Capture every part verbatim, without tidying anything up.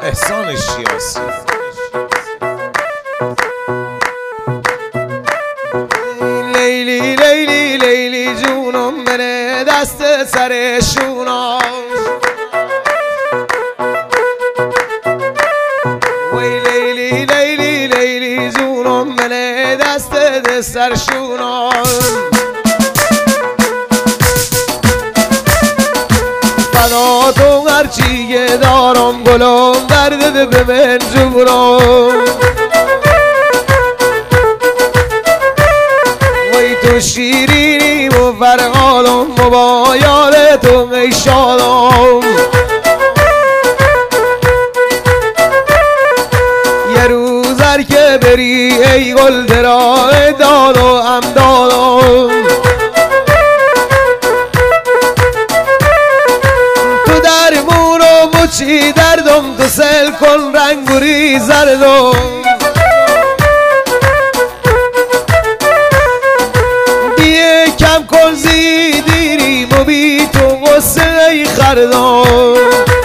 احسان شیاسی. لیلی لیلی لیلی جونم بره دست سرشونم، وی لیلی لیلی لیلی جونم بره دست سرشونم. فدا تو هرچی که دارم گلم درد ده به من جونم، وی تو شیرینی و فرقالم و با یاد تو ای شادم. یه روز هر که بری ای گل درای داد و هم دادم، تو درمونم و چی دردم تو سل کن رنگ بوری زردم. دیگه کم کن زیدیریم و بی تو غصه ای خردم.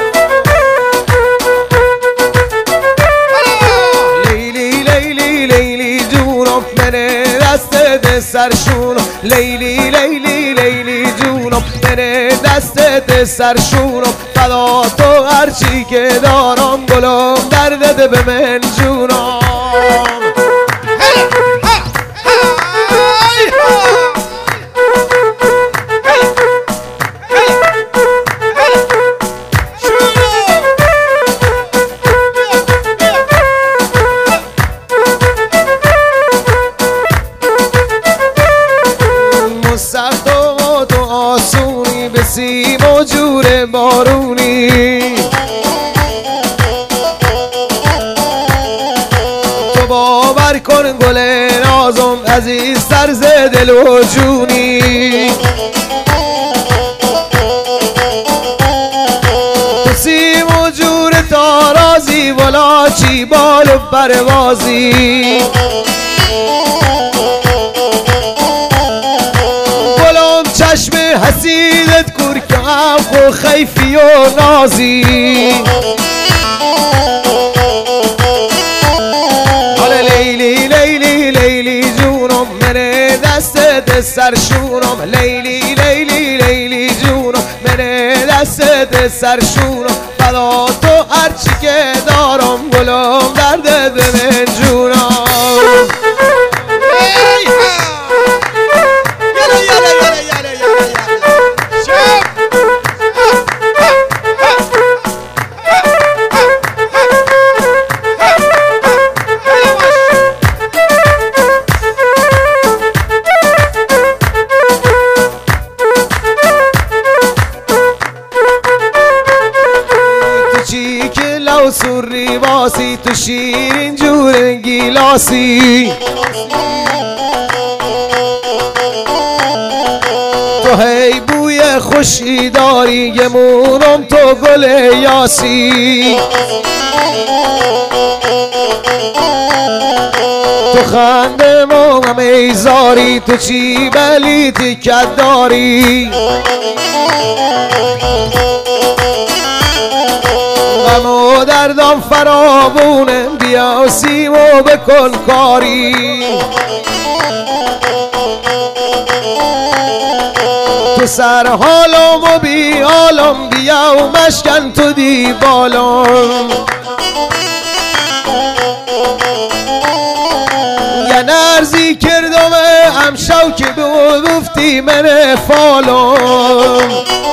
لیلی لیلی لیلی جونم منه دست سرشونم، لیلی لیلی لیلی جونم منه دست سرشونم. فدا تو هرچی که دارم گلم درد ده به من جونم. سخت و تو آسونی به سیم و جور بارونی، تو باور کن گل نازم عزیز سرز دل و جونی. تو سیم و جور تارازی ولا چی بال و پروازی، چشم حسیدت کور که و خیفی و نازی. حالا لیلی لیلی لیلی جونم منه دست سرشونم، لیلی لیلی لیلی جونم منه دست سرشونم. فدا تو هرچی که دارم گلم درد به من جونم. چی که لو سوری باسی تو شیرین جور گیلاسی، تو هی بوی خوشی داری گمونم تو گل یاسی. تو خنده موم ایزاری تو چی بلیتی کد داری، غم و دردم فراوونه بیا و سیم و بکن کاری. تو سر حالم و بی حالم بیا و مشکن تو دی بالم. یه نرزی کردم هم شوکی بود گفتی من فالم.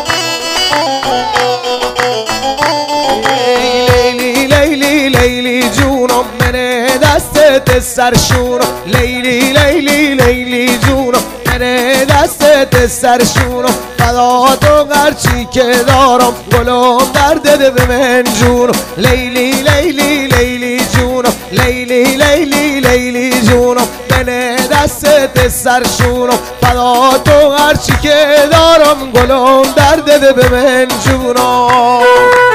لیلی لیلی لیلی جونم منه دست سرشونم، لیلی لیلی لیلی جونم منه دست سرشونم. فدا تو هرچی که دارم گلم درد ده به من جونم، لیلی لیلی لیلی جونم لیلی لیلی لیلی جونم منه دست سرشونم. فدا تو هرچی که دارم گلم درد ده به من جونم.